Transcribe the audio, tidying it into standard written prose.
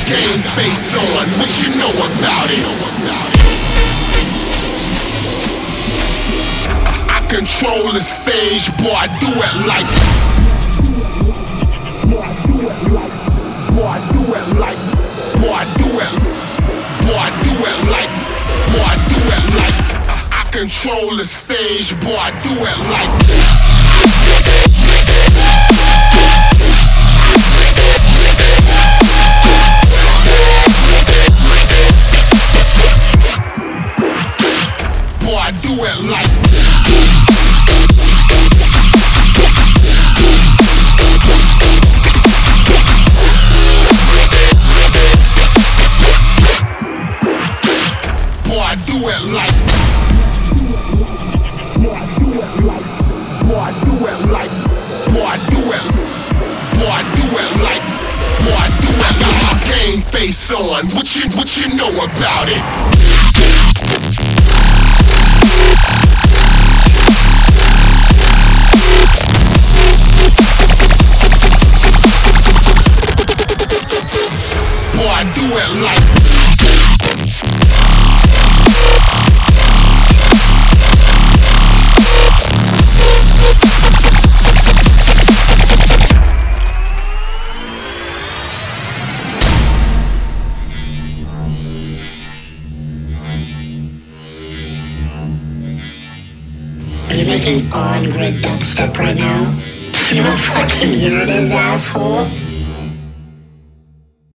game face on, what you know about it? I control the stage, boy, I do it like. Boy, I do it like. Boy, I do it like. Boy, I do it. Boy, I do it like. Boy, I do it like. I control the stage, boy, I do it like. Boy, I do it like. Boy, I do it like. Boy, I do it like. Boy, I do it like. Boy, I do it. Boy, I do it like. Boy, I do it like. My game face on. What you know about it? Boy, I do it like. Are you making on-grid dubstep right now? You don't fucking hear it, asshole.